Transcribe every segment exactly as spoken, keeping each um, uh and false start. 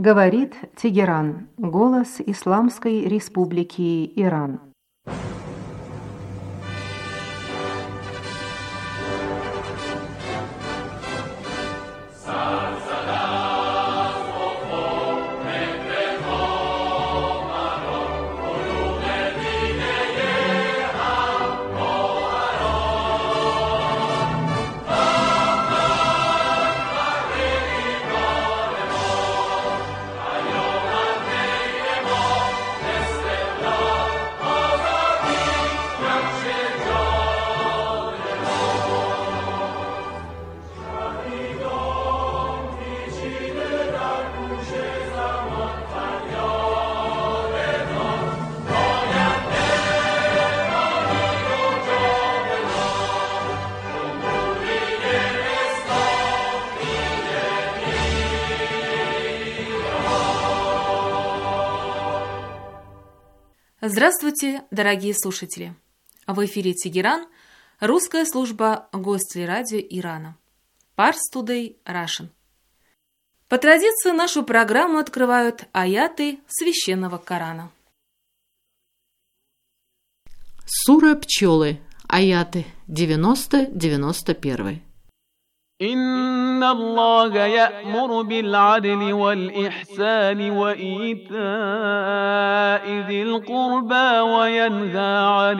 Говорит Тегеран, голос Исламской Республики Иран. Здравствуйте, дорогие слушатели! В эфире Тегеран, русская служба Гостелерадио Ирана. Pars Today Russian. По традиции нашу программу открывают аяты Священного Корана. Сура Пчелы. Аяты девяносто девяносто один. إن الله يأمر بالعدل والإحسان وإيتاء ذي القربى وينهى عن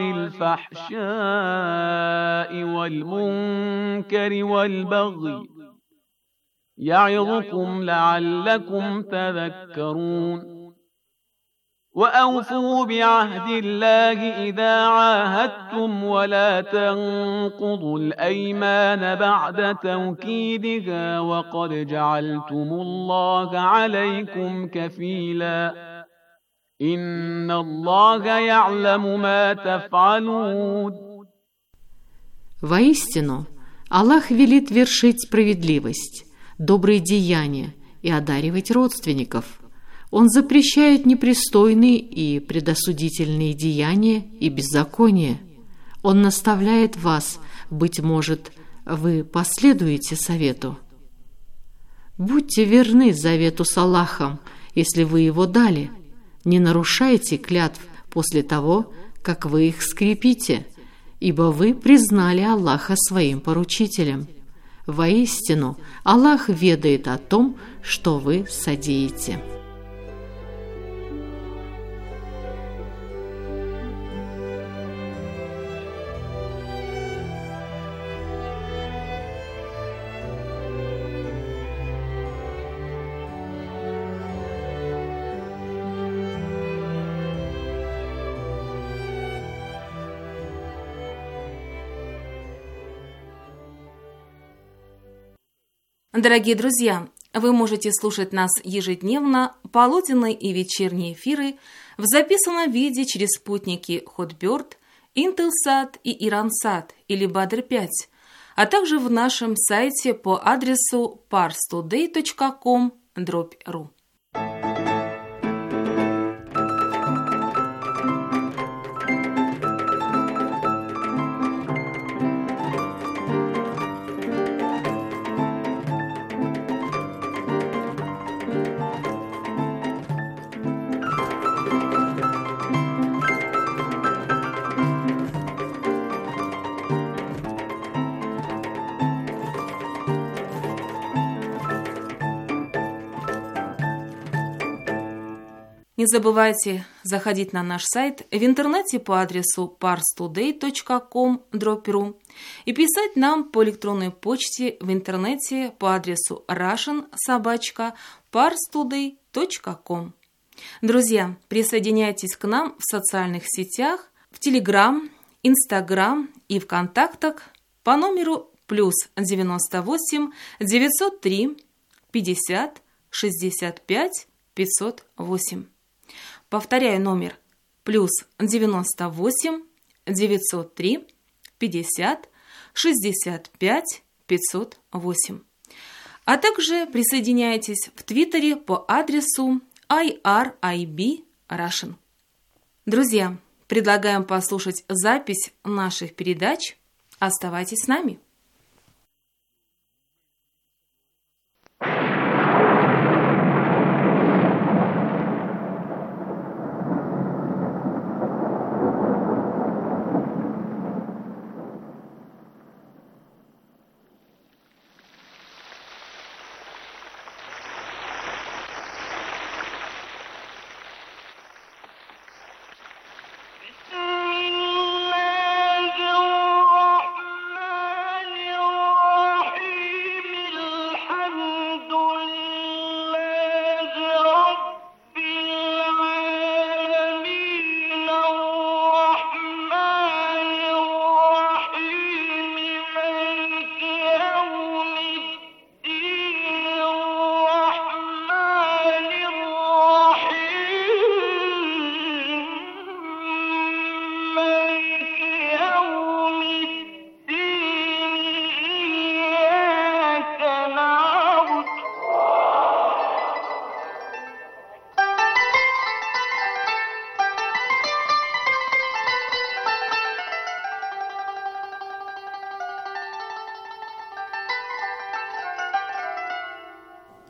الفحشاء والمنكر والبغي يعظكم لعلكم تذكرون وأوفوا بعهد الله إذا عاهدتم ولا تنقضوا الأيمان بعد توكيدها وقد جعلتم الله عليكم كفيلا إن الله يعلم ما تفعلون. Воистину, Аллах велит вершить справедливость, добрые деяния и одаривать родственников. Он запрещает непристойные и предосудительные деяния и беззакония. Он наставляет вас, быть может, вы последуете совету. Будьте верны завету с Аллахом, если вы его дали. Не нарушайте клятв после того, как вы их скрепите, ибо вы признали Аллаха своим поручителем. Воистину, Аллах ведает о том, что вы содеете. Дорогие друзья, вы можете слушать нас ежедневно, полуденные и вечерние эфиры в записанном виде через спутники Hotbird, Intelsat и Iransat или Badr пять, а также в нашем сайте по адресу pars today точка com дробь ру. Не забывайте заходить на наш сайт в интернете по адресу pars today точка com дробь ру и писать нам по электронной почте в интернете по адресу russian собака pars today точка com. Друзья, присоединяйтесь к нам в социальных сетях, в Telegram, Instagram и ВКонтактах по номеру плюс девяносто восемь девятьсот три пятьдесят шестьдесят пять пятьсот восемь. Повторяю номер плюс девяносто восемь девятьсот три пятьдесят шестьдесят пять пятьсот восемь. А также присоединяйтесь в Твиттере по адресу ай ар ай би Russian. Друзья, предлагаем послушать запись наших передач. Оставайтесь с нами.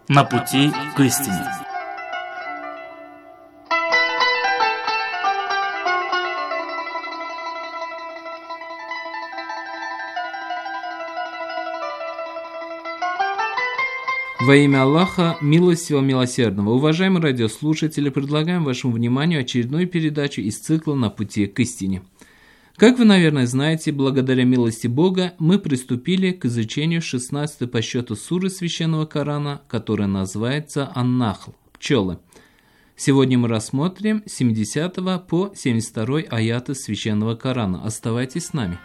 на пути к истине. Во имя Аллаха, милостивого, милосердного, уважаемые радиослушатели, предлагаем вашему вниманию очередную передачу из цикла «На пути к истине». Как вы, наверное, знаете, благодаря милости Бога мы приступили к изучению шестнадцатой по счету суры Священного Корана, которая называется «Ан-Нахл» – «Пчелы». Сегодня мы рассмотрим с семидесятого по семьдесят второй аяты Священного Корана. Оставайтесь с нами.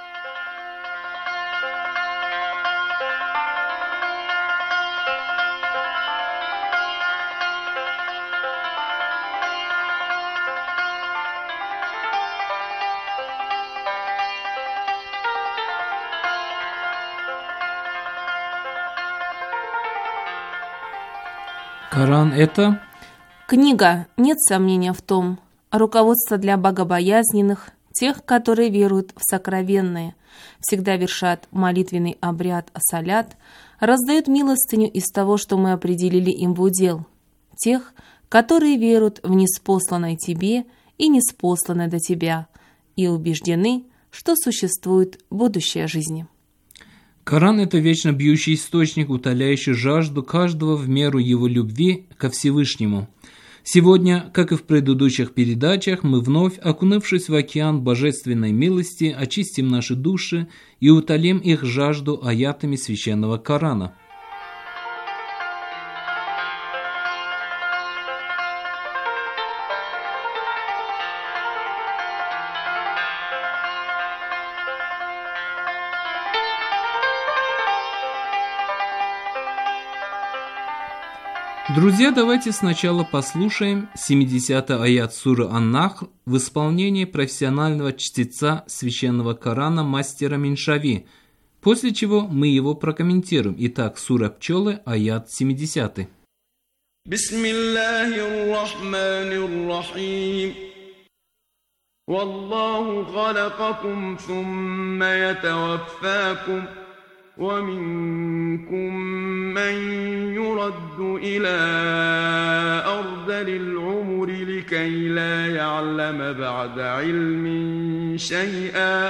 Коран – это книга, нет сомнения в том, руководство для богобоязненных, тех, которые веруют в сокровенное, всегда вершат молитвенный обряд салят, раздают милостыню из того, что мы определили им в удел, тех, которые веруют в ниспосланное тебе и ниспосланное до тебя, и убеждены, что существует будущая жизнь. Коран – это вечно бьющий источник, утоляющий жажду каждого в меру его любви ко Всевышнему. Сегодня, как и в предыдущих передачах, мы вновь, окунувшись в океан божественной милости, очистим наши души и утолим их жажду аятами Священного Корана. Друзья, давайте сначала послушаем семидесятый аят суры Ан-Нахл в исполнении профессионального чтеца Священного Корана мастера Миншави, после чего мы его прокомментируем. Итак, сура Пчелы, аят семидесятый. Бисмиллахир-рахманир-рахим. Валлаху халакакум сумма ятаваффакум. ومنكم من يرد إلى أرذل العمر لكي لا يعلم بعد علم شيئا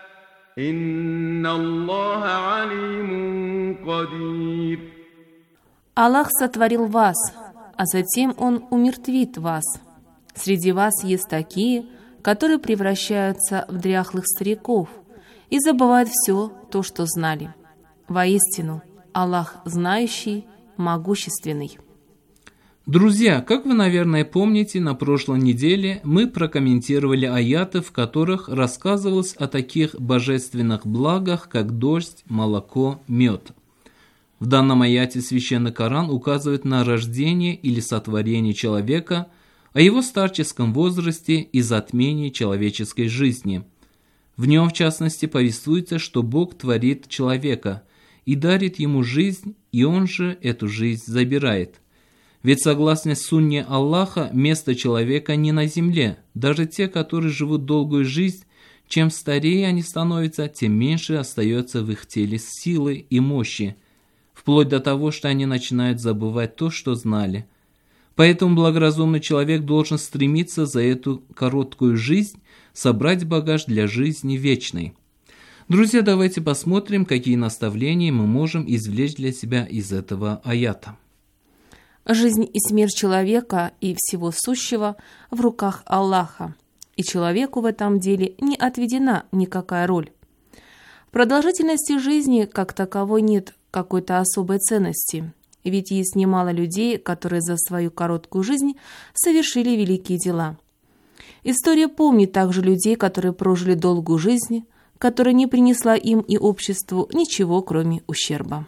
إن الله عليم قدير. Аллах сотворил вас, а затем Он умертвит вас. Среди вас есть такие, которые превращаются в дряхлых стариков и забывают все то, что знали. Воистину, Аллах знающий, могущественный. Друзья, как вы, наверное, помните, на прошлой неделе мы прокомментировали аяты, в которых рассказывалось о таких божественных благах, как дождь, молоко, мед. В данном аяте Священный Коран указывает на рождение или сотворение человека, о его старческом возрасте и затмении человеческой жизни. В нем, в частности, повествуется, что Бог творит человека и дарит ему жизнь, и он же эту жизнь забирает. Ведь согласно сунне Аллаха, место человека не на земле. Даже те, которые живут долгую жизнь, чем старее они становятся, тем меньше остается в их теле силы и мощи, вплоть до того, что они начинают забывать то, что знали. Поэтому благоразумный человек должен стремиться за эту короткую жизнь собрать багаж для жизни вечной. Друзья, давайте посмотрим, какие наставления мы можем извлечь для себя из этого аята. Жизнь и смерть человека и всего сущего в руках Аллаха, и человеку в этом деле не отведена никакая роль. В продолжительности жизни как таковой нет какой-то особой ценности, ведь есть немало людей, которые за свою короткую жизнь совершили великие дела. История помнит также людей, которые прожили долгую жизнь, которая не принесла им и обществу ничего, кроме ущерба.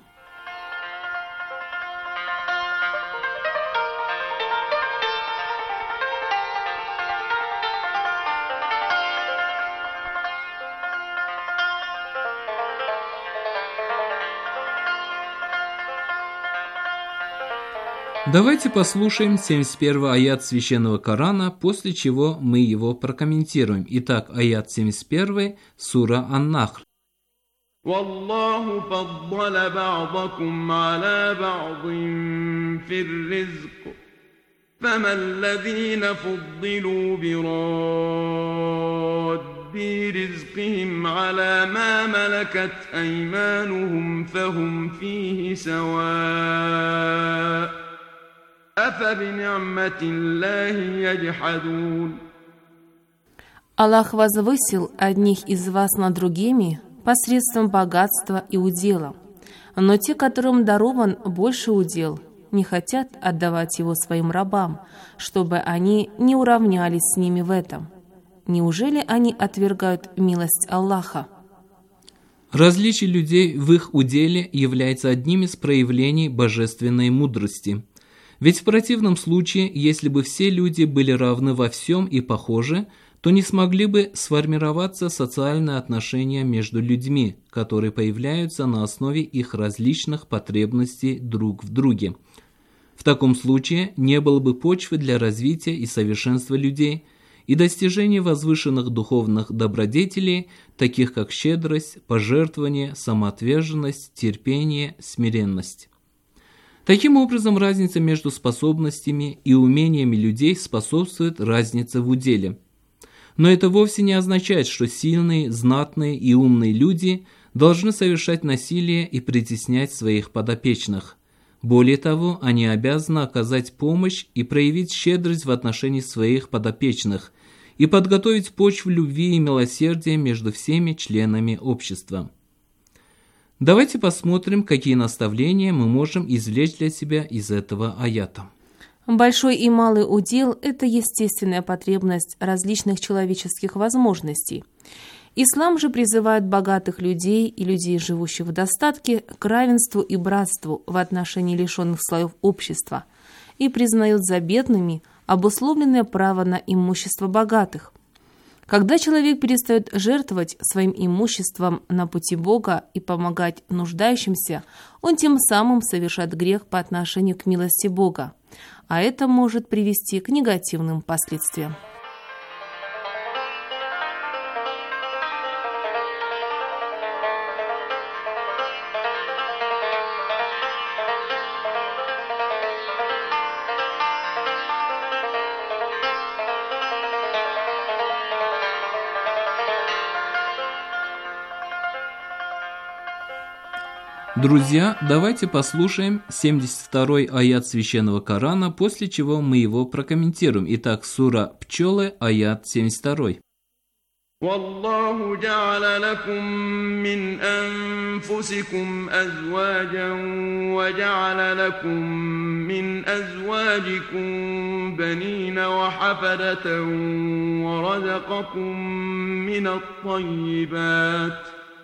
Давайте послушаем семьдесят первый аят Священного Корана, после чего мы его прокомментируем. Итак, аят семьдесят один, сура Ан-Нахл. والله فضل بعضكم على بعض في الرزق فما الذين فضلوا براد رزقهم على ما ملكت أيمانهم فهم فيه سواء أفبنعمة الله يجحدون. Аллах возвысил одних из вас над другими посредством богатства и удела, но те, которым дарован больше удел, не хотят отдавать его своим рабам, чтобы они не уравнялись с ними в этом. Неужели они отвергают милость Аллаха? Различие людей в их уделе является одним из проявлений божественной мудрости. Ведь в противном случае, если бы все люди были равны во всем и похожи, то не смогли бы сформироваться социальные отношения между людьми, которые появляются на основе их различных потребностей друг в друге. В таком случае не было бы почвы для развития и совершенства людей и достижения возвышенных духовных добродетелей, таких как щедрость, пожертвование, самоотверженность, терпение, смиренность. Таким образом, разница между способностями и умениями людей способствует разнице в уделе. Но это вовсе не означает, что сильные, знатные и умные люди должны совершать насилие и притеснять своих подопечных. Более того, они обязаны оказать помощь и проявить щедрость в отношении своих подопечных и подготовить почву любви и милосердия между всеми членами общества. Давайте посмотрим, какие наставления мы можем извлечь для себя из этого аята. Большой и малый удел – это естественная потребность различных человеческих возможностей. Ислам же призывает богатых людей и людей, живущих в достатке, к равенству и братству в отношении лишенных слоев общества и признает за бедными обусловленное право на имущество богатых. Когда человек перестает жертвовать своим имуществом на пути Бога и помогать нуждающимся, он тем самым совершает грех по отношению к милости Бога, а это может привести к негативным последствиям. Друзья, давайте послушаем семьдесят второй аят Священного Корана, после чего мы его прокомментируем. Итак, сура Пчелы, аят семьдесят второй. والله جعل لكم من أنفسكم أزواجا وجعل لكم من أزواجكم بنين وحفدة ورزقكم من الطيبات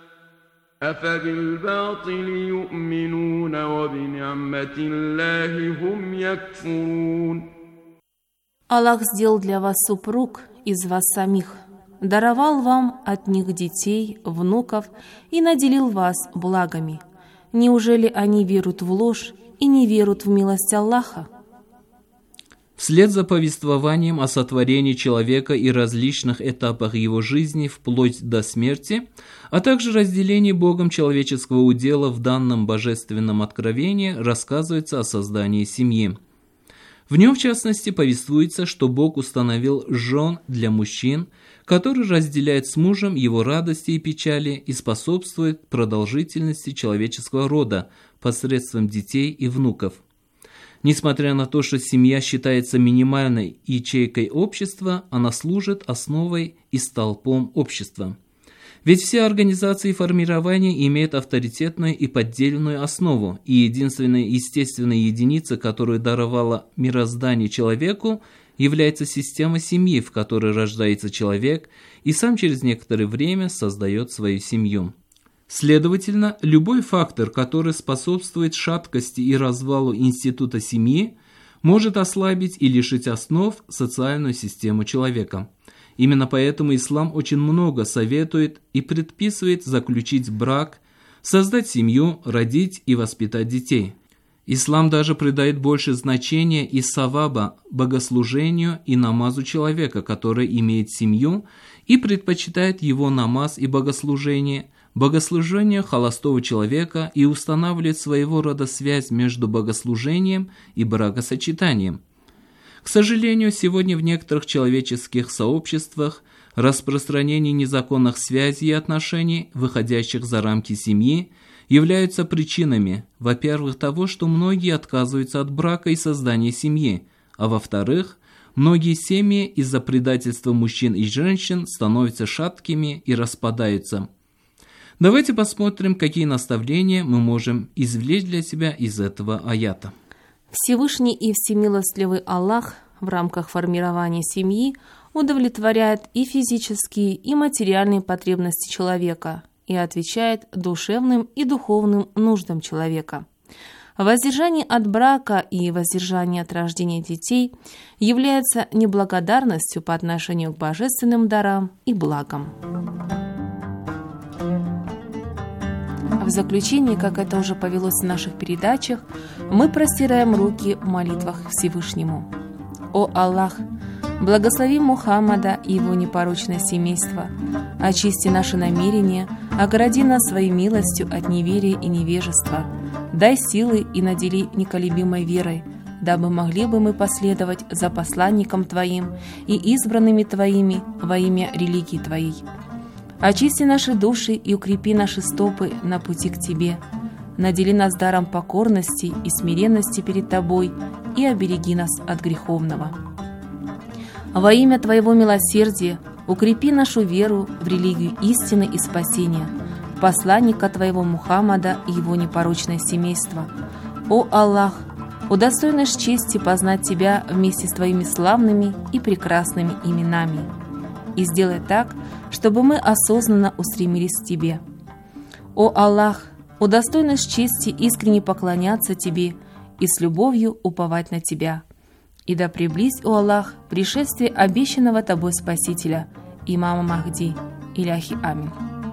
أفبالباطل يؤمنون وبنعمة الله هم يكفرون. Аллах сделал для вас супруг из вас самих, даровал вам от них детей, внуков и наделил вас благами. Неужели они веруют в ложь и не веруют в милость Аллаха? Вслед за повествованием о сотворении человека и различных этапах его жизни вплоть до смерти, а также разделении Богом человеческого удела в данном божественном откровении, рассказывается о создании семьи. В нем, в частности, повествуется, что Бог установил жен для мужчин, которые разделяют с мужем его радости и печали и способствуют продолжительности человеческого рода посредством детей и внуков. Несмотря на то, что семья считается минимальной ячейкой общества, она служит основой и столпом общества. Ведь все организации и формирования имеют авторитетную и поддельную основу, и единственная естественная единица, которую даровало мироздание человеку, является система семьи, в которой рождается человек и сам через некоторое время создает свою семью. Следовательно, любой фактор, который способствует шаткости и развалу института семьи, может ослабить и лишить основ социальную систему человека. Именно поэтому ислам очень много советует и предписывает заключить брак, создать семью, родить и воспитать детей. Ислам даже придает больше значения и саваба богослужению и намазу человека, который имеет семью и предпочитает его намаз и богослужение богослужение холостого человека и устанавливает своего рода связь между богослужением и бракосочетанием. К сожалению, сегодня в некоторых человеческих сообществах распространение незаконных связей и отношений, выходящих за рамки семьи, являются причинами, во-первых, того, что многие отказываются от брака и создания семьи, а во-вторых, многие семьи из-за предательства мужчин и женщин становятся шаткими и распадаются. Давайте посмотрим, какие наставления мы можем извлечь для себя из этого аята. Всевышний и всемилостливый Аллах в рамках формирования семьи удовлетворяет и физические, и материальные потребности человека и отвечает душевным и духовным нуждам человека. Воздержание от брака и воздержание от рождения детей является неблагодарностью по отношению к божественным дарам и благам. В заключение, как это уже повелось в наших передачах, мы простираем руки в молитвах Всевышнему. О Аллах, благослови Мухаммада и его непорочное семейство, очисти наши намерения, огради нас своей милостью от неверия и невежества, дай силы и надели неколебимой верой, дабы могли бы мы последовать за посланником Твоим и избранными Твоими во имя религии Твоей. Очисти наши души и укрепи наши стопы на пути к Тебе. Надели нас даром покорности и смиренности перед Тобой и обереги нас от греховного. Во имя Твоего милосердия укрепи нашу веру в религию истины и спасения, посланника Твоего Мухаммада и его непорочное семейство. О Аллах, удостой нас чести познать Тебя вместе с Твоими славными и прекрасными именами. И сделай так, чтобы мы осознанно устремились к Тебе. О Аллах, удостой нас чести искренне поклоняться Тебе и с любовью уповать на Тебя. И да приблизь, о Аллах, пришествие обещанного Тобой Спасителя, имама Махди, Иляхи Амин.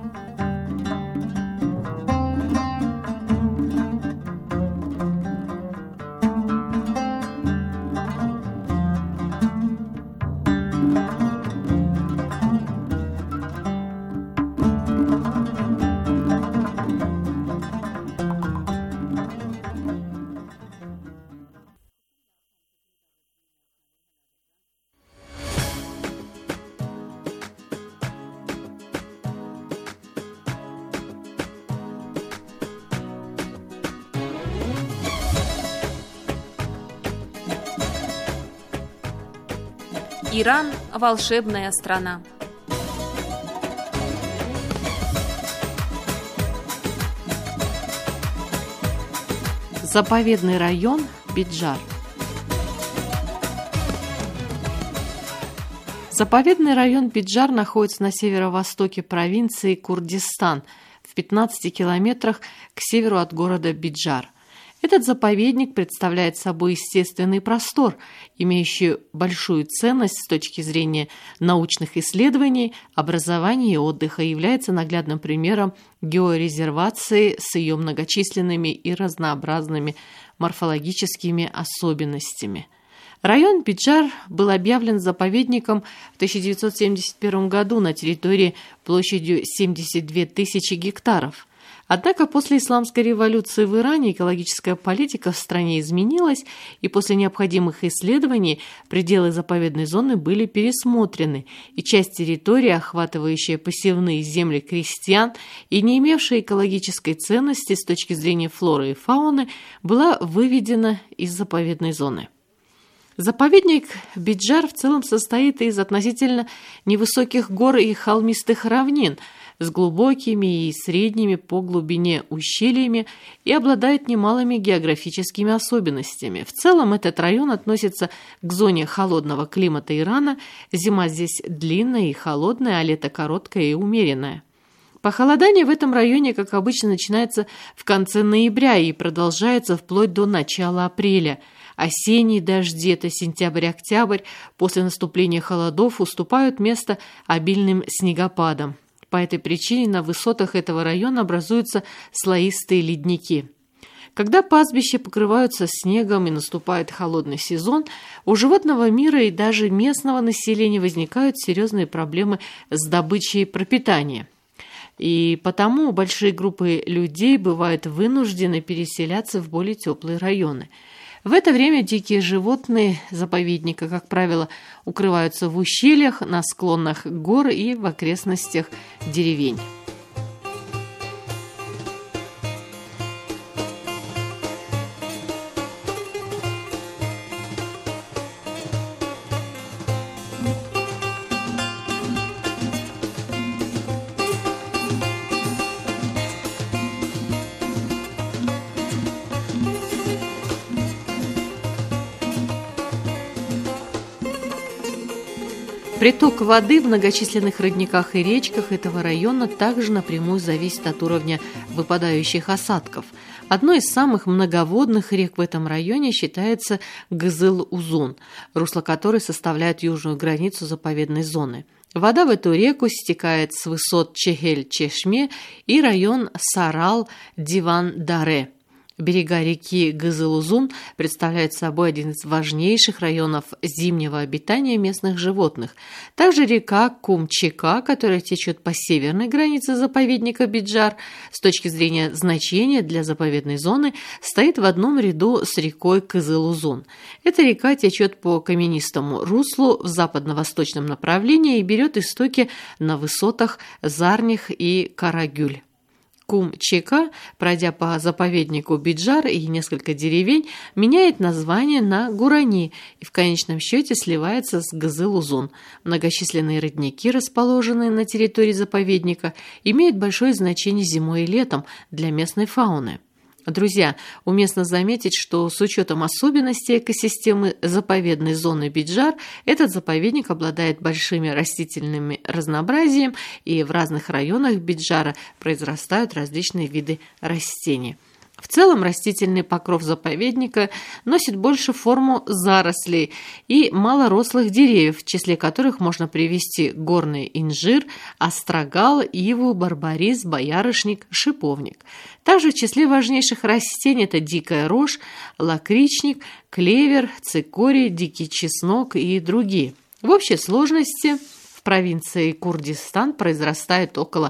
Иран – волшебная страна. Заповедный район Биджар. Заповедный район Биджар находится на северо-востоке провинции Курдистан, в пятнадцати километрах к северу от города Биджар. Этот заповедник представляет собой естественный простор, имеющий большую ценность с точки зрения научных исследований, образования и отдыха, и является наглядным примером георезервации с ее многочисленными и разнообразными морфологическими особенностями. Район Биджар был объявлен заповедником в тысяча девятьсот семьдесят первом году на территории площадью семьдесят две тысячи гектаров. Однако после исламской революции в Иране экологическая политика в стране изменилась, и после необходимых исследований пределы заповедной зоны были пересмотрены, и часть территории, охватывающая посевные земли крестьян и не имевшая экологической ценности с точки зрения флоры и фауны, была выведена из заповедной зоны. Заповедник Биджар в целом состоит из относительно невысоких гор и холмистых равнин с глубокими и средними по глубине ущельями и обладает немалыми географическими особенностями. В целом этот район относится к зоне холодного климата Ирана. Зима здесь длинная и холодная, а лето короткое и умеренное. Похолодание в этом районе, как обычно, начинается в конце ноября и продолжается вплоть до начала апреля. Осенние дожди, это сентябрь-октябрь, после наступления холодов уступают место обильным снегопадам. По этой причине на высотах этого района образуются слоистые ледники. Когда пастбища покрываются снегом и наступает холодный сезон, у животного мира и даже местного населения возникают серьезные проблемы с добычей пропитания. И потому большие группы людей бывают вынуждены переселяться в более теплые районы. В это время дикие животные заповедника, как правило, укрываются в ущельях, на склонах гор и в окрестностях деревень. Приток воды в многочисленных родниках и речках этого района также напрямую зависит от уровня выпадающих осадков. Одной из самых многоводных рек в этом районе считается Кызыл-Узун, русло которой составляет южную границу заповедной зоны. Вода в эту реку стекает с высот Чехель-Чешме и район Сарал-Диван-Даре. Берега реки Кызыл-Узун представляют собой один из важнейших районов зимнего обитания местных животных. Также река Кум-Чека, которая течет по северной границе заповедника Биджар, с точки зрения значения для заповедной зоны, стоит в одном ряду с рекой Кызыл-Узун. Эта река течет по каменистому руслу в западно-восточном направлении и берет истоки на высотах Зарних и Карагюль. Кум-Чека, пройдя по заповеднику Биджар и несколько деревень, меняет название на Гурани и в конечном счете сливается с Кызыл-Узун. Многочисленные родники, расположенные на территории заповедника, имеют большое значение зимой и летом для местной фауны. Друзья, уместно заметить, что с учетом особенностей экосистемы заповедной зоны Биджар, этот заповедник обладает большим растительным разнообразием, и в разных районах Биджара произрастают различные виды растений. В целом растительный покров заповедника носит больше форму зарослей и малорослых деревьев, в числе которых можно привести горный инжир, острогал, иву, барбарис, боярышник, шиповник. Также в числе важнейших растений это дикая рожь, лакричник, клевер, цикорий, дикий чеснок и другие. В общей сложности в провинции Курдистан произрастает около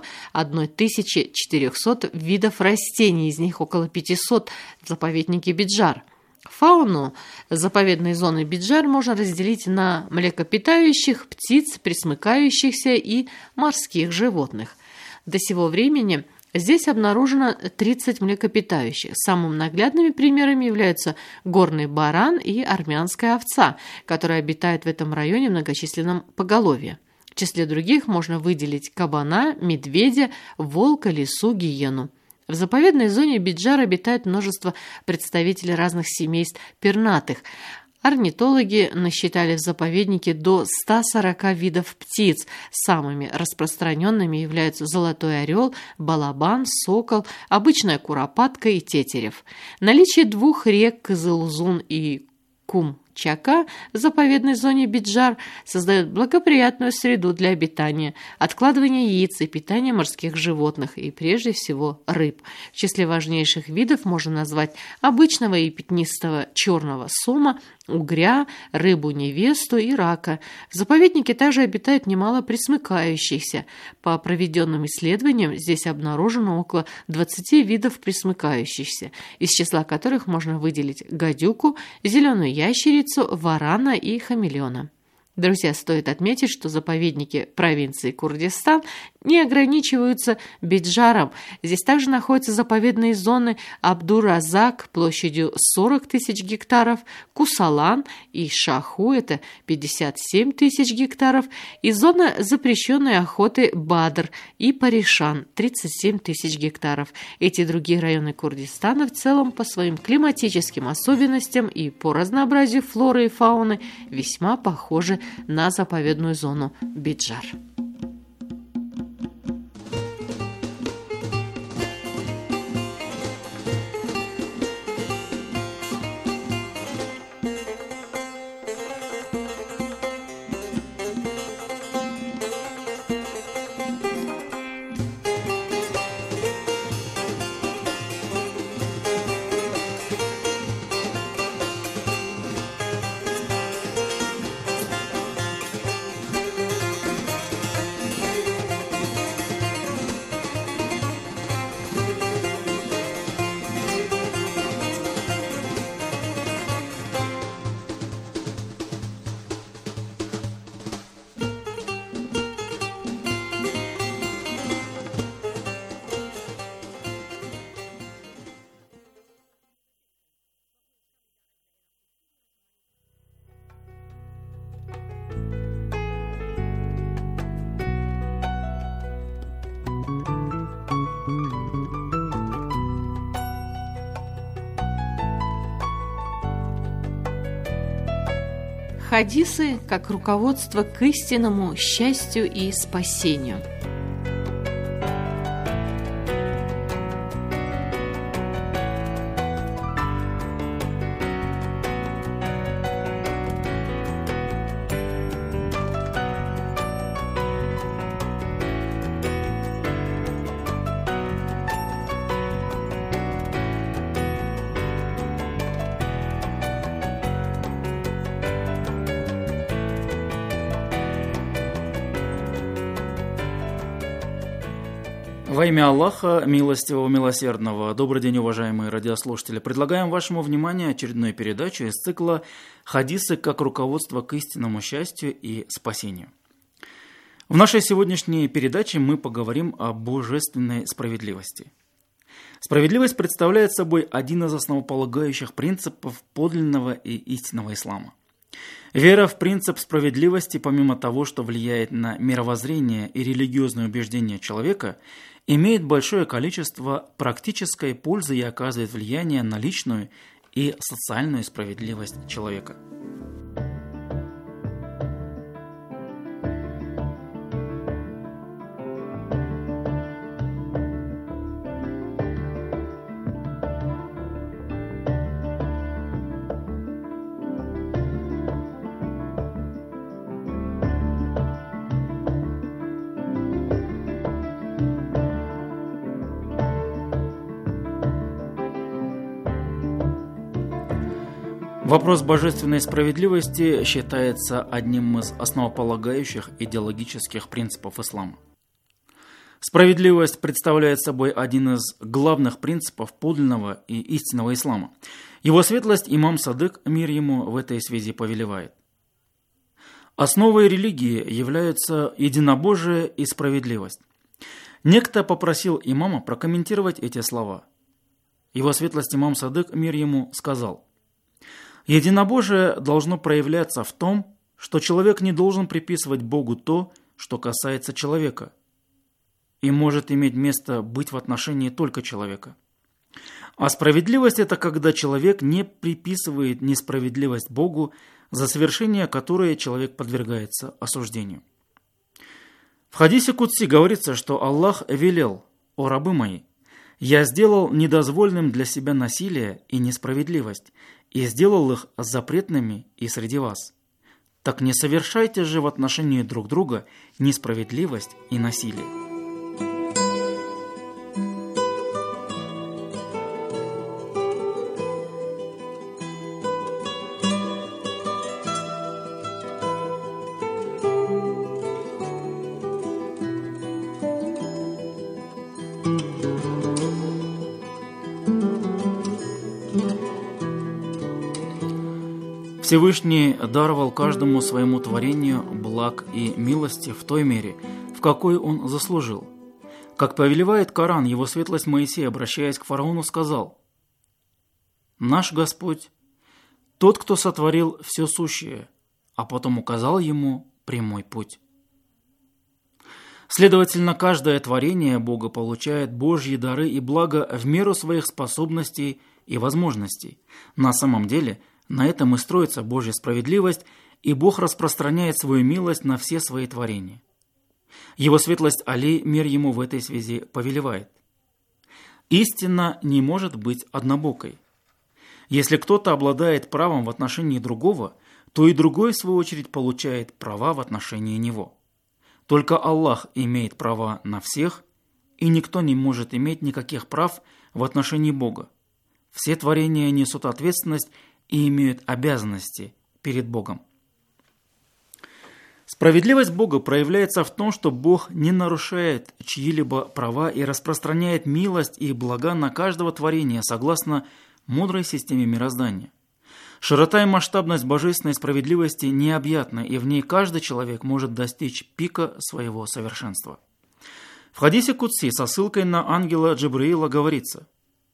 тысячи четырехсот видов растений, из них около пятисот в заповеднике Биджар. Фауну заповедной зоны Биджар можно разделить на млекопитающих, птиц, пресмыкающихся и морских животных. До сего времени здесь обнаружено тридцать млекопитающих. Самыми наглядными примерами являются горный баран и армянская овца, которые обитают в этом районе в многочисленном поголовье. В числе других можно выделить кабана, медведя, волка, лису, гиену. В заповедной зоне Биджар обитает множество представителей разных семейств пернатых. Орнитологи насчитали в заповеднике до ста сорока видов птиц. Самыми распространенными являются золотой орел, балабан, сокол, обычная куропатка и тетерев. Наличие двух рек Кызыл-Узун и Кум-Чека в заповедной зоне Биджар создает благоприятную среду для обитания, откладывания яиц и питания морских животных и, прежде всего, рыб. В числе важнейших видов можно назвать обычного и пятнистого черного сома, угря, рыбу-невесту и рака. В заповеднике также обитает немало пресмыкающихся. По проведенным исследованиям здесь обнаружено около двадцати видов пресмыкающихся, из числа которых можно выделить гадюку, зеленую ящерицу, варана и хамелеона. Друзья, стоит отметить, что заповедники провинции Курдистан не ограничиваются Биджаром. Здесь также находятся заповедные зоны Абдур-Разак площадью сорок тысяч гектаров, Кусалан и Шаху, это пятьдесят семь тысяч гектаров, и зона запрещенной охоты Бадр и Паришан, тридцать семь тысяч гектаров. Эти и другие районы Курдистана в целом по своим климатическим особенностям и по разнообразию флоры и фауны весьма похожи на заповедную зону Биджар. Хадисы как руководство к истинному счастью и спасению. Во имя Аллаха, милостивого, милосердного, добрый день, уважаемые радиослушатели. Предлагаем вашему вниманию очередную передачу из цикла «Хадисы как руководство к истинному счастью и спасению». В нашей сегодняшней передаче мы поговорим о божественной справедливости. Справедливость представляет собой один из основополагающих принципов подлинного и истинного ислама. Вера в принцип справедливости, помимо того, что влияет на мировоззрение и религиозные убеждения человека, имеет большое количество практической пользы и оказывает влияние на личную и социальную справедливость человека. Вопрос божественной справедливости считается одним из основополагающих идеологических принципов ислама. Справедливость представляет собой один из главных принципов подлинного и истинного ислама. Его светлость имам Садык, мир ему, в этой связи повелевает. Основой религии являются единобожие и справедливость. Некто попросил имама прокомментировать эти слова. Его светлость имам Садык, мир ему, сказал: единобожие должно проявляться в том, что человек не должен приписывать Богу то, что касается человека, и может иметь место быть в отношении только человека. А справедливость – это когда человек не приписывает несправедливость Богу, за совершение которой человек подвергается осуждению. В хадисе Кудси говорится, что Аллах велел: «О рабы мои, я сделал недозволенным для себя насилие и несправедливость, и сделал их запретными и среди вас. Так не совершайте же в отношении друг друга несправедливость и насилие». Всевышний даровал каждому своему творению благ и милости в той мере, в какой он заслужил. Как повелевает Коран, его светлость Моисей, обращаясь к фараону, сказал: «Наш Господь, тот, кто сотворил все сущее, а потом указал ему прямой путь». Следовательно, каждое творение Бога получает Божьи дары и блага в меру своих способностей и возможностей. На самом деле, на этом и строится Божья справедливость, и Бог распространяет свою милость на все свои творения. Его светлость Али, мир ему, в этой связи повелевает: истина не может быть однобокой. Если кто-то обладает правом в отношении другого, то и другой, в свою очередь, получает права в отношении него. Только Аллах имеет права на всех, и никто не может иметь никаких прав в отношении Бога. Все творения несут ответственность и имеют обязанности перед Богом. Справедливость Бога проявляется в том, что Бог не нарушает чьи-либо права и распространяет милость и блага на каждого творения согласно мудрой системе мироздания. Широта и масштабность божественной справедливости необъятна, и в ней каждый человек может достичь пика своего совершенства. В хадисе Кудси со ссылкой на ангела Джибраила говорится: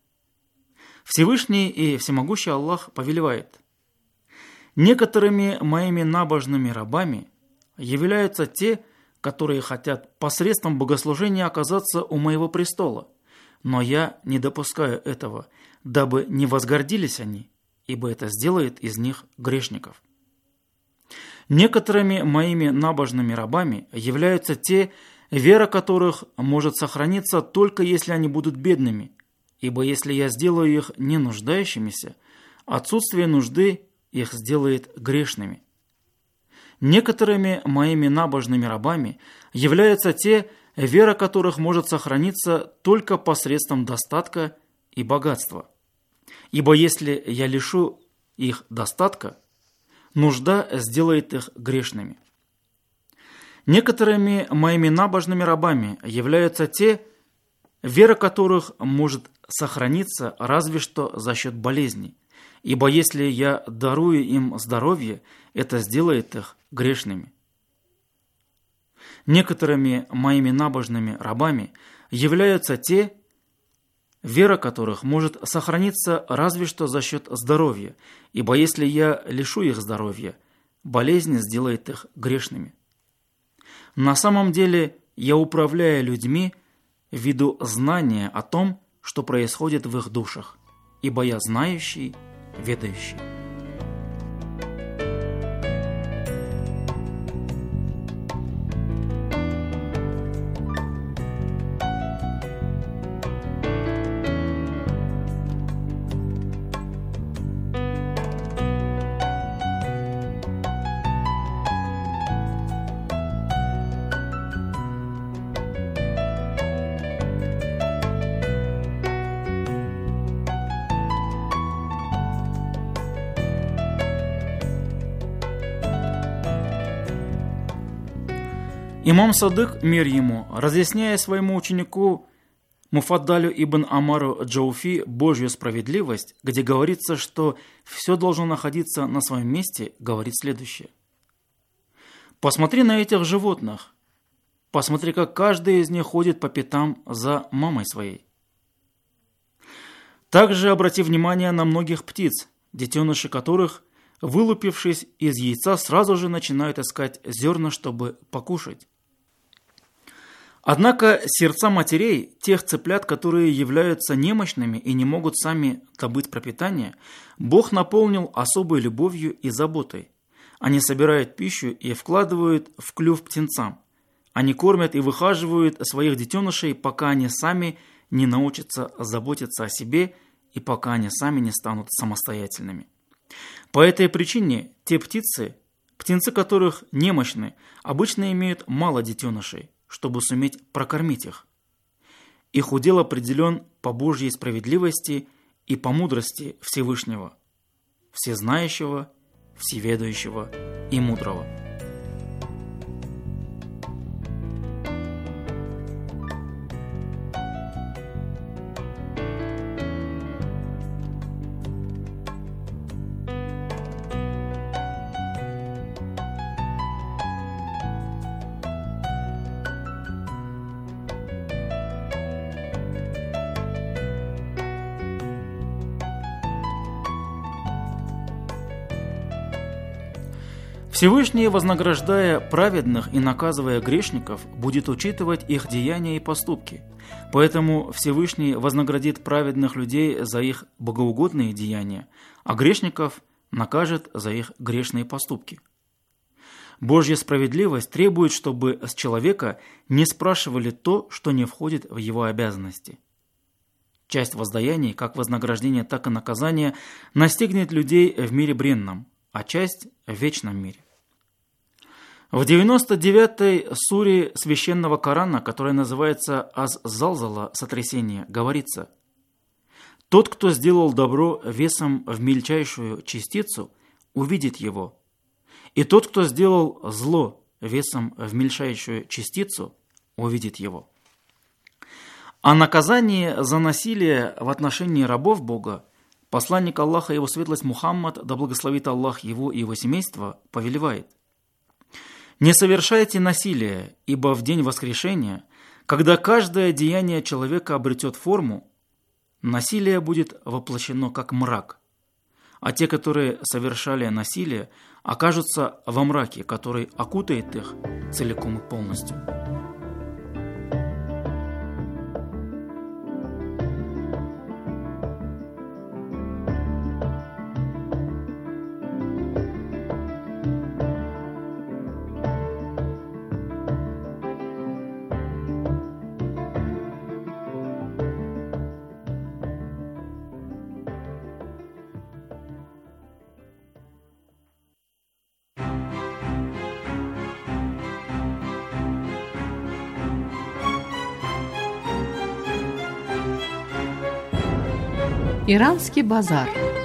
Всевышний и всемогущий Аллах повелевает: некоторыми моими набожными рабами являются те, которые хотят посредством богослужения оказаться у моего престола, но я не допускаю этого, дабы не возгордились они, ибо это сделает из них грешников. Некоторыми моими набожными рабами являются те, вера которых может сохраниться только если они будут бедными, ибо если я сделаю их не нуждающимися, отсутствие нужды их сделает грешными. Некоторыми моими набожными рабами являются те, вера которых может сохраниться только посредством достатка и богатства. Ибо если я лишу их достатка, нужда сделает их грешными. Некоторыми моими набожными рабами являются те, вера которых может сохраниться разве что за счет болезней. Ибо если я дарую им здоровье, это сделает их грешными. Некоторыми моими набожными рабами являются те, вера которых может сохраниться разве что за счет здоровья, ибо если я лишу их здоровья, болезнь сделает их грешными. На самом деле я управляю людьми ввиду знания о том, что происходит в их душах, ибо я знающий, ведающий. Имам Садык, мир ему, разъясняя своему ученику Муфаддалю ибн Амару Джауфи Божью справедливость, где говорится, что все должно находиться на своем месте, говорит следующее. Посмотри на этих животных. Посмотри, как каждый из них ходит по пятам за мамой своей. Также обрати внимание на многих птиц, детеныши которых, вылупившись из яйца, сразу же начинают искать зерна, чтобы покушать. Однако сердца матерей, тех цыплят, которые являются немощными и не могут сами добыть пропитание, Бог наполнил особой любовью и заботой. Они собирают пищу и вкладывают в клюв птенцам. Они кормят и выхаживают своих детенышей, пока они сами не научатся заботиться о себе и пока они сами не станут самостоятельными. По этой причине те птицы, птенцы которых немощны, обычно имеют мало детенышей, чтобы суметь прокормить их. Их удел определен по Божьей справедливости и по мудрости Всевышнего, всезнающего, всеведающего и мудрого. Всевышний, вознаграждая праведных и наказывая грешников, будет учитывать их деяния и поступки. Поэтому Всевышний вознаградит праведных людей за их богоугодные деяния, а грешников накажет за их грешные поступки. Божья справедливость требует, чтобы с человека не спрашивали то, что не входит в его обязанности. Часть воздаяний, как вознаграждение, так и наказание, настигнет людей в мире бренном, а часть в вечном мире. В девяносто девятой суре священного Корана, которая называется «Аз-Залзала» сотрясение, говорится: «Тот, кто сделал добро весом в мельчайшую частицу, увидит его, и тот, кто сделал зло весом в мельчайшую частицу, увидит его». О наказании за насилие в отношении рабов Бога посланник Аллаха, его светлость Мухаммад, да благословит Аллах его и его семейство, повелевает: «Не совершайте насилие, ибо в день воскрешения, когда каждое деяние человека обретет форму, насилие будет воплощено как мрак, а те, которые совершали насилие, окажутся во мраке, который окутает их целиком и полностью». Иранский базар.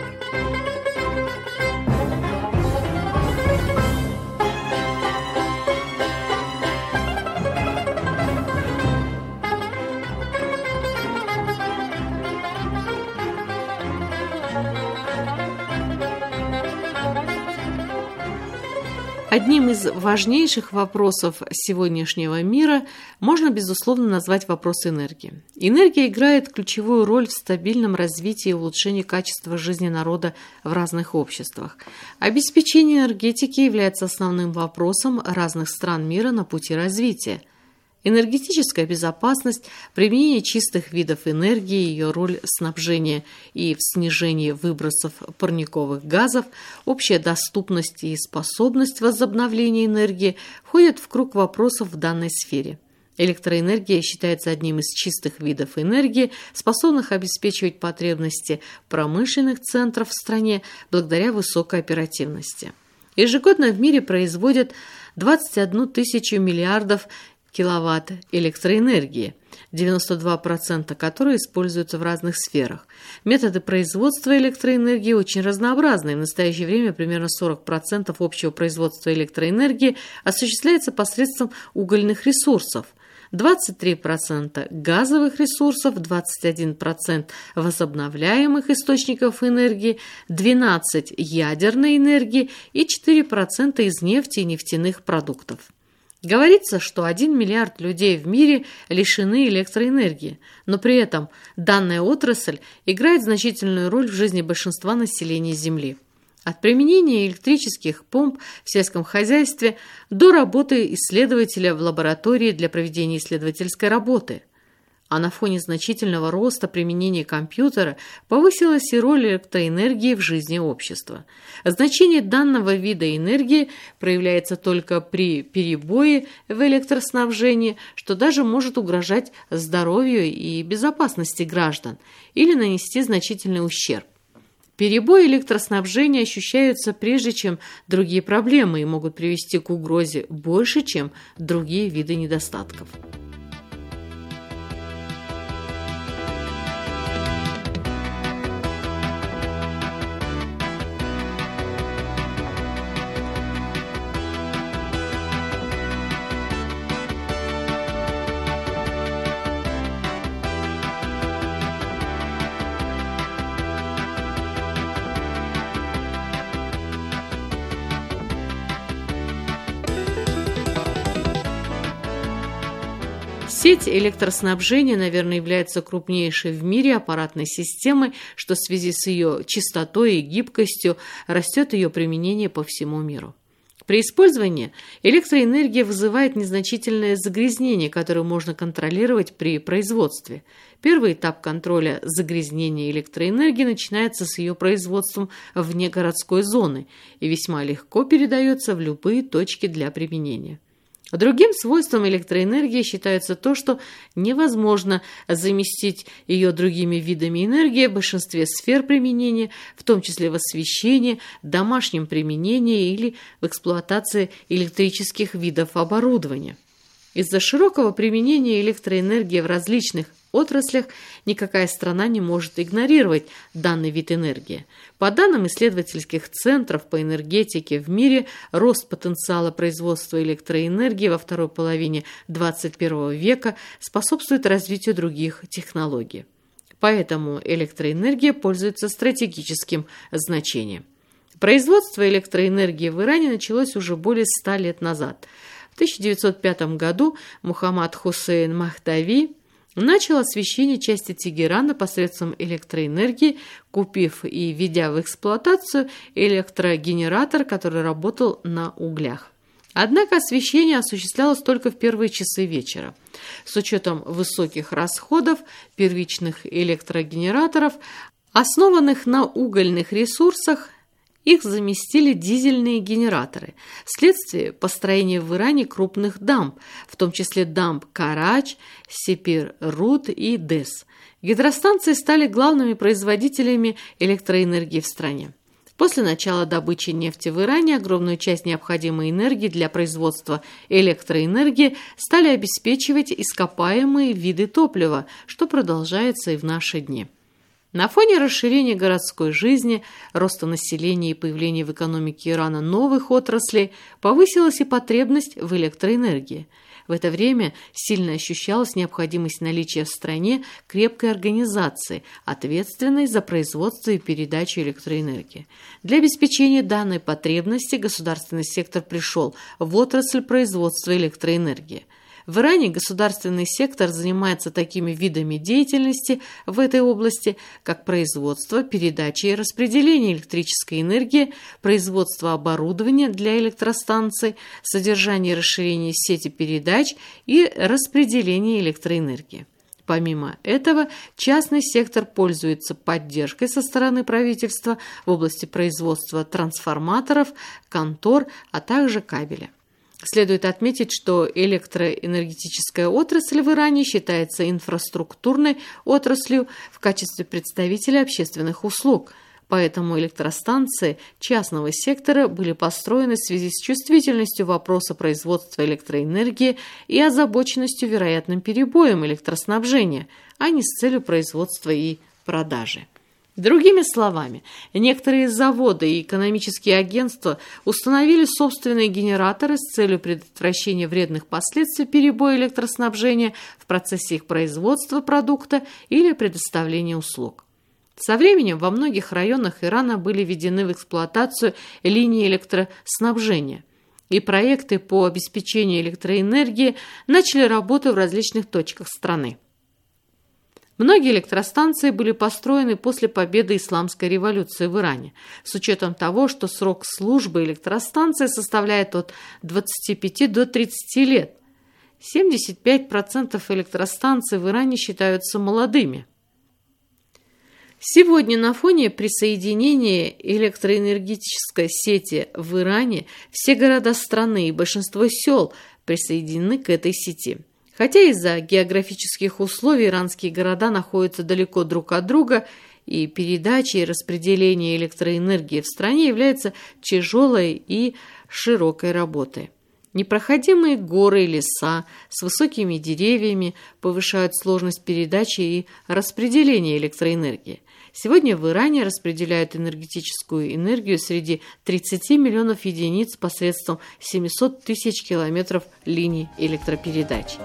Одним из важнейших вопросов сегодняшнего мира можно, безусловно, назвать вопрос энергии. Энергия играет ключевую роль в стабильном развитии и улучшении качества жизни народа в разных обществах. Обеспечение энергетики является основным вопросом разных стран мира на пути развития. Энергетическая безопасность, применение чистых видов энергии, ее роль в снабжении и в снижении выбросов парниковых газов, общая доступность и способность возобновления энергии входят в круг вопросов в данной сфере. Электроэнергия считается одним из чистых видов энергии, способных обеспечивать потребности промышленных центров в стране благодаря высокой оперативности. Ежегодно в мире производят двадцать одну тысячу миллиардов киловатт электроэнергии, девяносто два процента которой используются в разных сферах. Методы производства электроэнергии очень разнообразны. В настоящее время примерно сорок процентов общего производства электроэнергии осуществляется посредством угольных ресурсов, двадцать три процента газовых ресурсов, двадцать один процент возобновляемых источников энергии, двенадцать процентов ядерной энергии и четыре процента из нефти и нефтяных продуктов. Говорится, что один миллиард людей в мире лишены электроэнергии, но при этом данная отрасль играет значительную роль в жизни большинства населения Земли. От применения электрических помп в сельском хозяйстве до работы исследователя в лаборатории для проведения исследовательской работы. А на фоне значительного роста применения компьютера повысилась и роль электроэнергии в жизни общества. Значение данного вида энергии проявляется только при перебое в электроснабжении, что даже может угрожать здоровью и безопасности граждан или нанести значительный ущерб. Перебои электроснабжения ощущаются прежде, чем другие проблемы, и могут привести к угрозе больше, чем другие виды недостатков. Сеть электроснабжения, наверное, является крупнейшей в мире аппаратной системой, что в связи с ее чистотой и гибкостью растет ее применение по всему миру. При использовании электроэнергия вызывает незначительное загрязнение, которое можно контролировать при производстве. Первый этап контроля загрязнения электроэнергии начинается с ее производством вне городской зоны и весьма легко передается в любые точки для применения. Другим свойством электроэнергии считается то, что невозможно заместить ее другими видами энергии в большинстве сфер применения, в том числе в освещении, домашнем применении или в эксплуатации электрических видов оборудования. Из-за широкого применения электроэнергии в различных отраслях никакая страна не может игнорировать данный вид энергии. По данным исследовательских центров по энергетике в мире, рост потенциала производства электроэнергии во второй половине двадцать первого века способствует развитию других технологий. Поэтому электроэнергия пользуется стратегическим значением. Производство электроэнергии в Иране началось уже более ста лет назад. В тысяча девятьсот пятом году Мухаммад Хусейн Махдави начал освещение части Тегерана посредством электроэнергии, купив и введя в эксплуатацию электрогенератор, который работал на углях. Однако освещение осуществлялось только в первые часы вечера. С учетом высоких расходов первичных электрогенераторов, основанных на угольных ресурсах, их заместили дизельные генераторы, вследствие построения в Иране крупных дамб, в том числе дамб Карач, Сепир-Рут и Дес. Гидростанции стали главными производителями электроэнергии в стране. После начала добычи нефти в Иране огромную часть необходимой энергии для производства электроэнергии стали обеспечивать ископаемые виды топлива, что продолжается и в наши дни. На фоне расширения городской жизни, роста населения и появления в экономике Ирана новых отраслей повысилась и потребность в электроэнергии. В это время сильно ощущалась необходимость наличия в стране крепкой организации, ответственной за производство и передачу электроэнергии. Для обеспечения данной потребности государственный сектор пришел в отрасль производства электроэнергии. В Иране государственный сектор занимается такими видами деятельности в этой области, как производство, передача и распределение электрической энергии, производство оборудования для электростанций, содержание и расширение сети передач и распределение электроэнергии. Помимо этого, частный сектор пользуется поддержкой со стороны правительства в области производства трансформаторов, контор, а также кабеля. Следует отметить, что электроэнергетическая отрасль в Иране считается инфраструктурной отраслью в качестве представителя общественных услуг, поэтому электростанции частного сектора были построены в связи с чувствительностью вопроса производства электроэнергии и озабоченностью вероятным перебоем электроснабжения, а не с целью производства и продажи. Другими словами, некоторые заводы и экономические агентства установили собственные генераторы с целью предотвращения вредных последствий перебоя электроснабжения в процессе их производства продукта или предоставления услуг. Со временем во многих районах Ирана были введены в эксплуатацию линии электроснабжения, и проекты по обеспечению электроэнергии начали работу в различных точках страны. Многие электростанции были построены после победы исламской революции в Иране, с учетом того, что срок службы электростанции составляет от двадцати пяти до тридцати лет. семьдесят пять процентов электростанций в Иране считаются молодыми. Сегодня на фоне присоединения электроэнергетической сети в Иране все города страны и большинство сел присоединены к этой сети. Хотя из-за географических условий иранские города находятся далеко друг от друга, и передача и распределение электроэнергии в стране является тяжелой и широкой работой. Непроходимые горы и леса с высокими деревьями повышают сложность передачи и распределения электроэнергии. Сегодня в Иране распределяют энергетическую энергию среди тридцати миллионов единиц посредством семисот тысяч километров линий электропередач.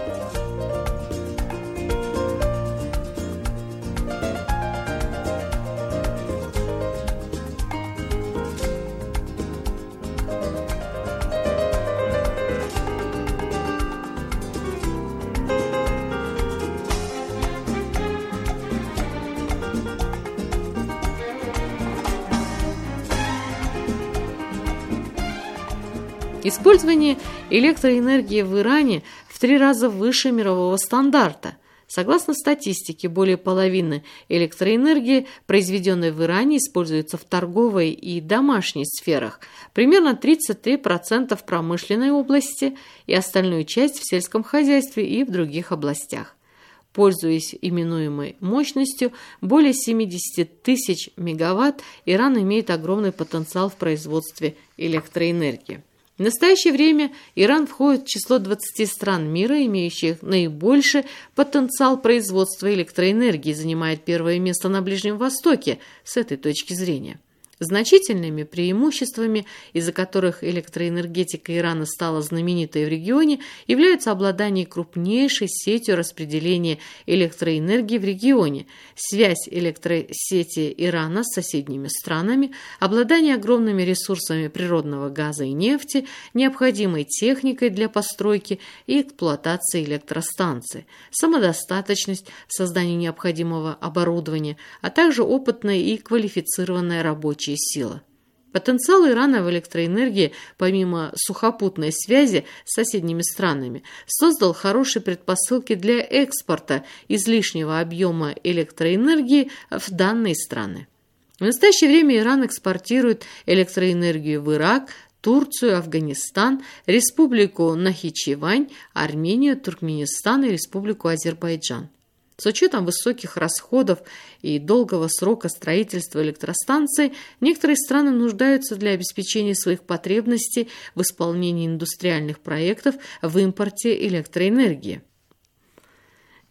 Использование электроэнергии в Иране в три раза выше мирового стандарта. Согласно статистике, более половины электроэнергии, произведенной в Иране, используется в торговой и домашней сферах, примерно тридцать три процента в промышленной области и остальную часть в сельском хозяйстве и в других областях. Пользуясь именуемой мощностью более семидесяти тысяч мегаватт, Иран имеет огромный потенциал в производстве электроэнергии. В настоящее время Иран входит в число двадцати стран мира, имеющих наибольший потенциал производства электроэнергии, и занимает первое место на Ближнем Востоке с этой точки зрения. Значительными преимуществами, из-за которых электроэнергетика Ирана стала знаменитой в регионе, являются обладание крупнейшей сетью распределения электроэнергии в регионе, связь электросети Ирана с соседними странами, обладание огромными ресурсами природного газа и нефти, необходимой техникой для постройки и эксплуатации электростанций, самодостаточность в создании необходимого оборудования, а также опытная и квалифицированная рабочая сила. Потенциал Ирана в электроэнергии, помимо сухопутной связи с соседними странами, создал хорошие предпосылки для экспорта излишнего объема электроэнергии в данные страны. В настоящее время Иран экспортирует электроэнергию в Ирак, Турцию, Афганистан, Республику Нахичевань, Армению, Туркменистан и Республику Азербайджан. С учетом высоких расходов и долгого срока строительства электростанций, некоторые страны нуждаются для обеспечения своих потребностей в исполнении индустриальных проектов в импорте электроэнергии.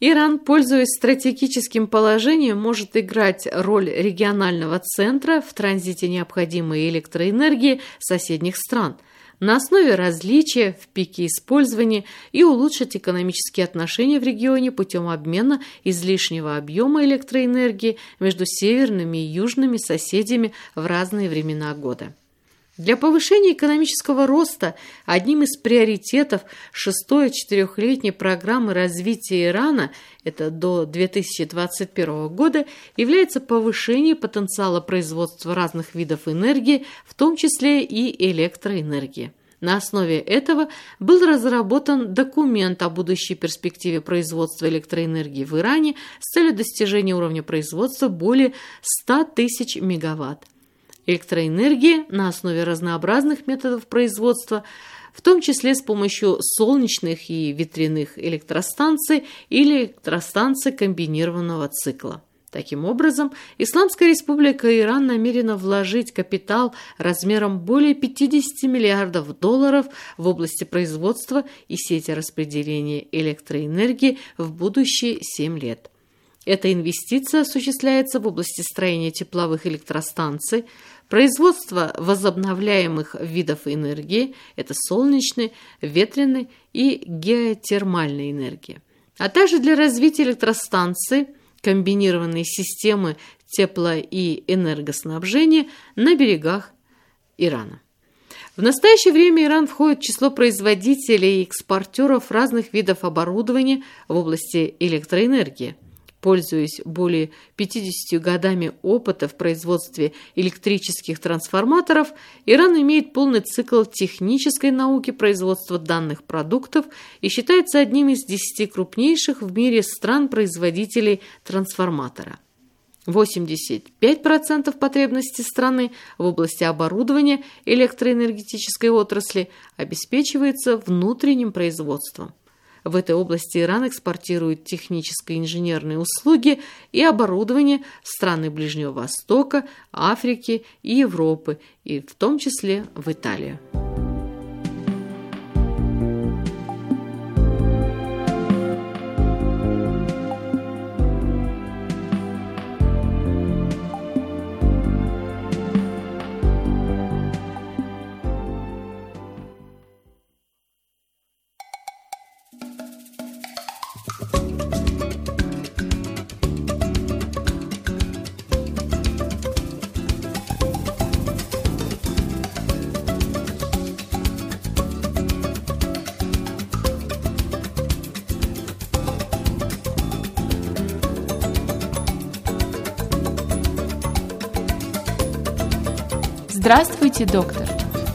Иран, пользуясь стратегическим положением, может играть роль регионального центра в транзите необходимой электроэнергии соседних стран на основе различия в пике использования и улучшить экономические отношения в регионе путем обмена излишнего объема электроэнергии между северными и южными соседями в разные времена года. Для повышения экономического роста одним из приоритетов шестой четырехлетней программы развития Ирана, это до две тысячи двадцать первого года, является повышение потенциала производства разных видов энергии, в том числе и электроэнергии. На основе этого был разработан документ о будущей перспективе производства электроэнергии в Иране с целью достижения уровня производства более ста тысяч мегаватт. Электроэнергии на основе разнообразных методов производства, в том числе с помощью солнечных и ветряных электростанций или электростанций комбинированного цикла. Таким образом, Исламская Республика Иран намерена вложить капитал размером более пятидесяти миллиардов долларов в области производства и сети распределения электроэнергии в будущие семь лет. Эта инвестиция осуществляется в области строения тепловых электростанций, производства возобновляемых видов энергии, это солнечной, ветреной и геотермальной энергии, а также для развития электростанций, комбинированной системы тепло- и энергоснабжения на берегах Ирана. В настоящее время Иран входит в число производителей и экспортеров разных видов оборудования в области электроэнергии. Пользуясь более пятидесятью годами опыта в производстве электрических трансформаторов, Иран имеет полный цикл технической науки производства данных продуктов и считается одним из десяти крупнейших в мире стран-производителей трансформатора. восемьдесят пять процентов потребностей страны в области оборудования электроэнергетической отрасли обеспечивается внутренним производством. В этой области Иран экспортирует технические и инженерные услуги и оборудование в страны Ближнего Востока, Африки и Европы, и в том числе в Италию. Здравствуйте, доктор!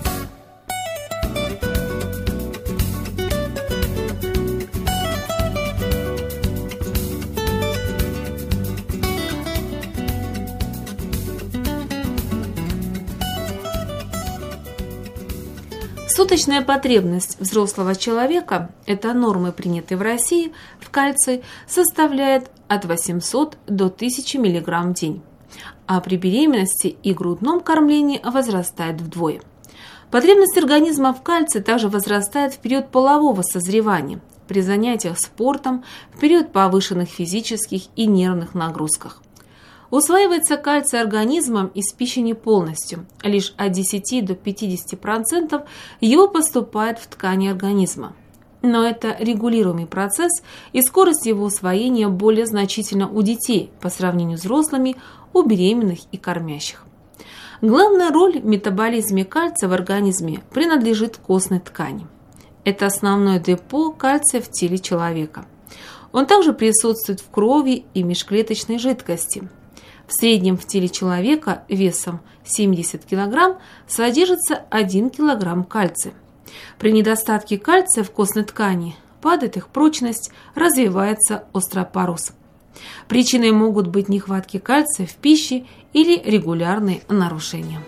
Суточная потребность взрослого человека, это нормы, принятые в России, в кальции, составляет от восьмисот до тысячи миллиграмм в день. А при беременности и грудном кормлении возрастает вдвое. Потребность организма в кальции также возрастает в период полового созревания, при занятиях спортом, в период повышенных физических и нервных нагрузках. Усваивается кальций организмом из пищи не полностью, лишь от десяти до пятидесяти процентов его поступает в ткани организма. Но это регулируемый процесс, и скорость его усвоения более значительна у детей по сравнению с взрослыми, у беременных и кормящих. Главная роль в метаболизме кальция в организме принадлежит костной ткани. Это основное депо кальция в теле человека. Он также присутствует в крови и межклеточной жидкости. В среднем в теле человека весом семьдесят килограмм содержится один килограмм кальция. При недостатке кальция в костной ткани падает их прочность, развивается остеопороз. Причиной могут быть нехватки кальция в пище или регулярные нарушения.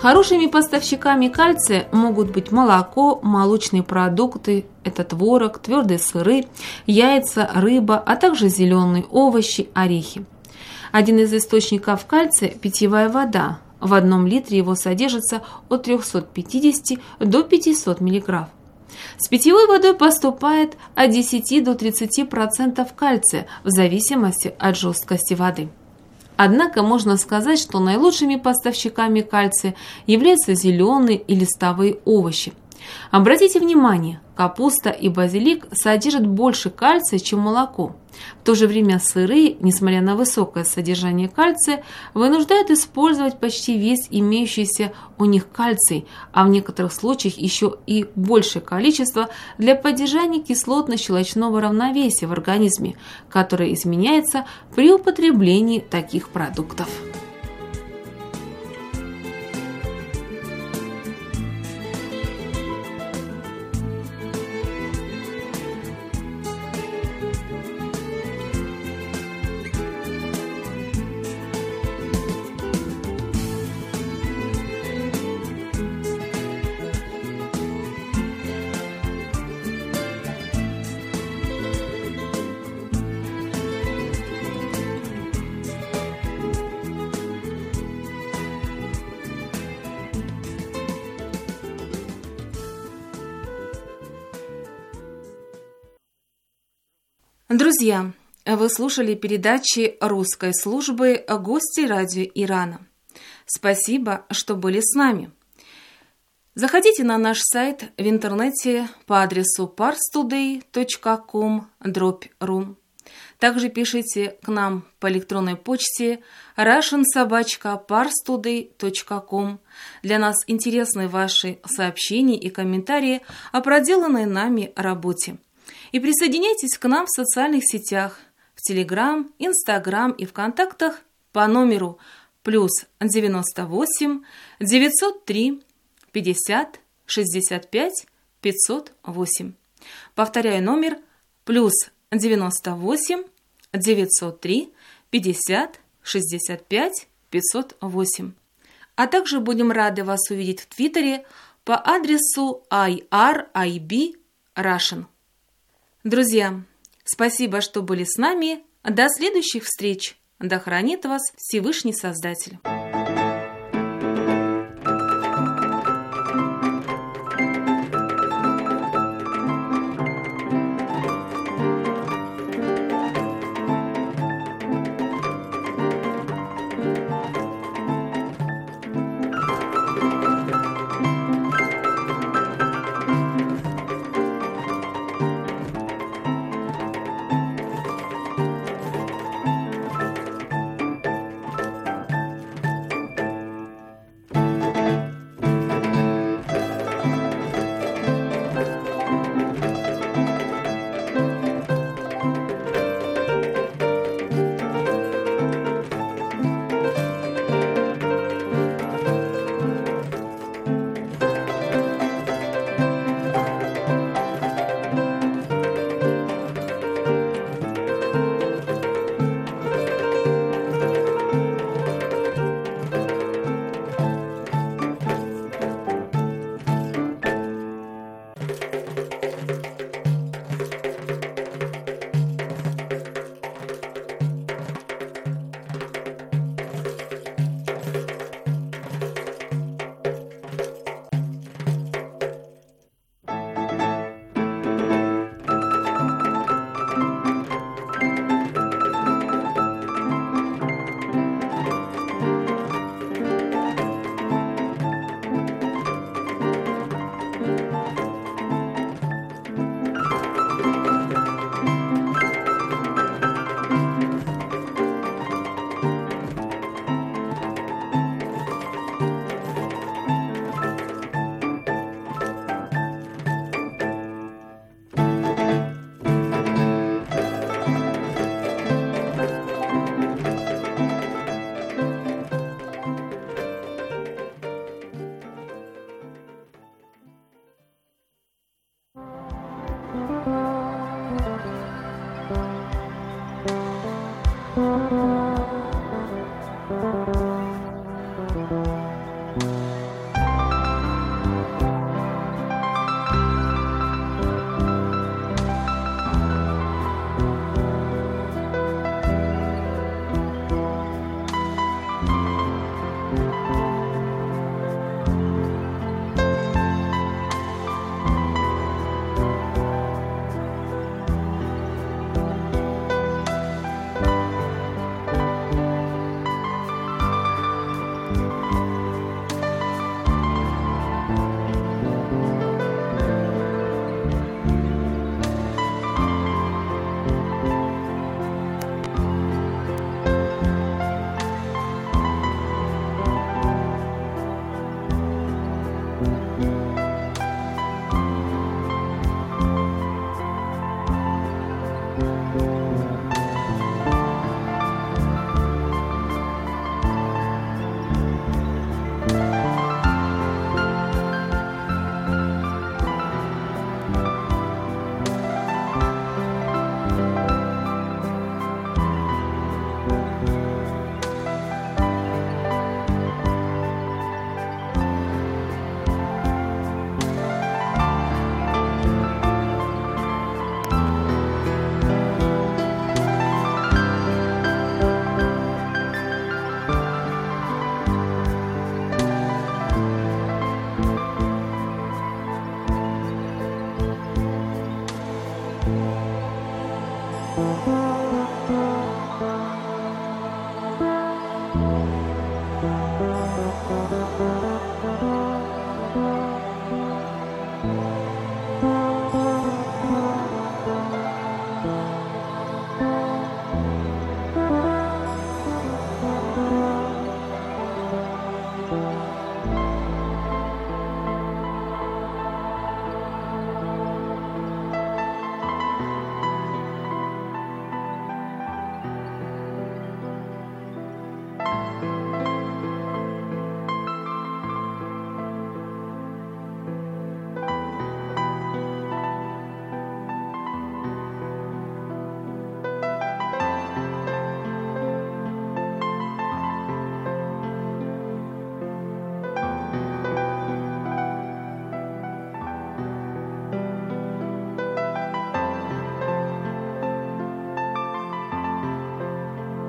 Хорошими поставщиками кальция могут быть молоко, молочные продукты, это творог, твердые сыры, яйца, рыба, а также зеленые овощи, орехи. Один из источников кальция – питьевая вода. В одном литре его содержится от трёхсот пятидесяти до пятисот миллиграмм. С питьевой водой поступает от десяти до тридцати процентов кальция в зависимости от жесткости воды. Однако можно сказать, что наилучшими поставщиками кальция являются зеленые и листовые овощи. Обратите внимание, капуста и базилик содержат больше кальция, чем молоко. В то же время сыры, несмотря на высокое содержание кальция, вынуждают использовать почти весь имеющийся у них кальций, а в некоторых случаях еще и большее количество для поддержания кислотно-щелочного равновесия в организме, которое изменяется при употреблении таких продуктов. Друзья, вы слушали передачи русской службы «Гости радио Ирана». Спасибо, что были с нами. Заходите на наш сайт в интернете по адресу парстудей точка ком дробь ру. Также пишите к нам по электронной почте russian собака парстудей точка ком. Для нас интересны ваши сообщения и комментарии о проделанной нами работе. И присоединяйтесь к нам в социальных сетях, в Телеграм, Инстаграм и ВКонтактах по номеру плюс девяносто восемь девятьсот три пятьдесят шестьдесят пять пятьсот восемь. Повторяю номер плюс девяносто восемь девятьсот три пятьдесят шестьдесят пять пятьсот восемь. А также будем рады вас увидеть в Твиттере по адресу ай ар ай би Russian. Друзья, спасибо, что были с нами. До следующих встреч. Да хранит вас Всевышний Создатель. Thank you.